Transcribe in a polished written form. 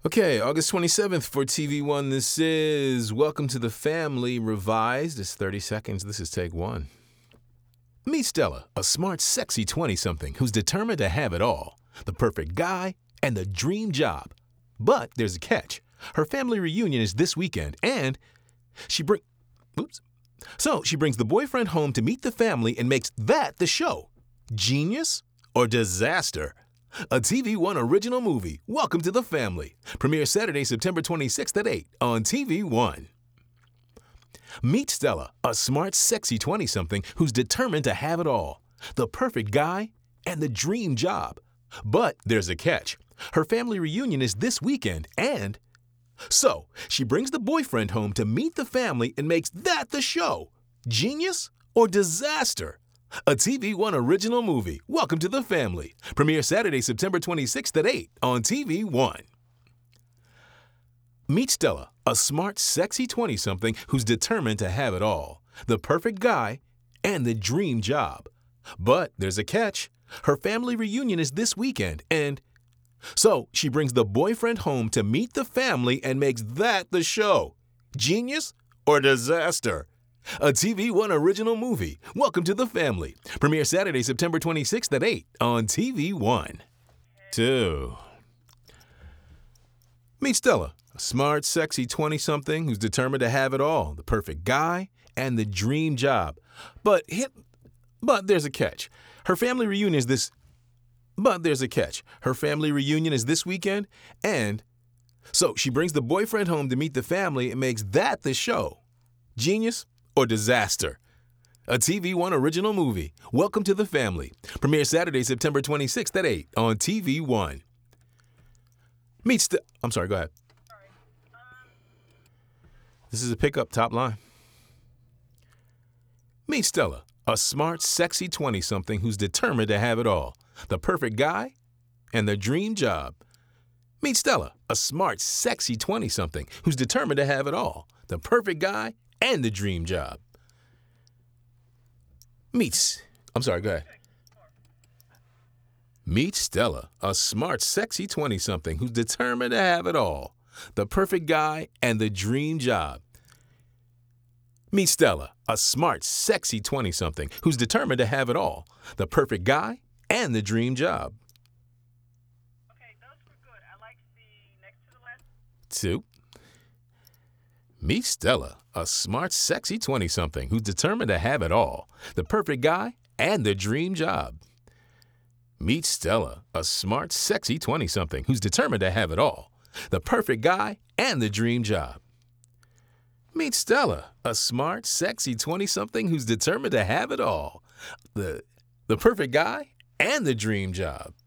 Okay, August 27th for TV One. This is Welcome to the Family Revised. It's 30 seconds. This is take one. Meet Stella, a smart, sexy 20-something who's determined to have it all. The perfect guy and the dream job. But there's a catch. Her family reunion is this weekend, and she brings the boyfriend home to meet the family and makes that the show. Genius or disaster? A TV One original movie, Welcome to the Family. Premieres Saturday, September 26th at 8 on TV One. Meet Stella, a smart, sexy 20-something who's determined to have it all. The perfect guy and the dream job. But there's a catch. Her family reunion is this weekend, and so she brings the boyfriend home to meet the family and makes that the show. Genius or disaster? A TV One original movie, Welcome to the Family. Premiere Saturday, September 26th at 8 on TV One. Meet Stella, a smart, sexy 20-something who's determined to have it all. The perfect guy and the dream job. But there's a catch. Her family reunion is this weekend, and so she brings the boyfriend home to meet the family and makes that the show. Genius or disaster? A TV One original movie, Welcome to the Family. Premiere Saturday, September 26th at 8 on TV One. 2. Meet Stella, a smart, sexy 20-something who's determined to have it all. The perfect guy and the dream job. But there's a catch. Her family reunion is this weekend, and so she brings the boyfriend home to meet the family and makes that the show. Genius or disaster? A TV One original movie, Welcome to the Family. Premiere Saturday, September 26th at 8 on TV One. I'm sorry, go ahead. This is a pickup, top line. Meet Stella, a smart, sexy 20-something who's determined to have it all. The perfect guy and the dream job. Meet Stella, a smart, sexy 20-something who's determined to have it all. The perfect guy and the dream job. Meet Stella, a smart, sexy 20-something who's determined to have it all. The perfect guy and the dream job. Meet Stella, a smart, sexy 20-something who's determined to have it all. The perfect guy and the dream job. Okay, those were good. I like the next to the last. 2. Meet Stella, a smart, sexy 20-something who's determined to have it all. The perfect guy and the dream job. Meet Stella, a smart, sexy 20-something who's determined to have it all. The perfect guy and the dream job. Meet Stella, a smart, sexy 20-something who's determined to have it all. The perfect guy and the dream job.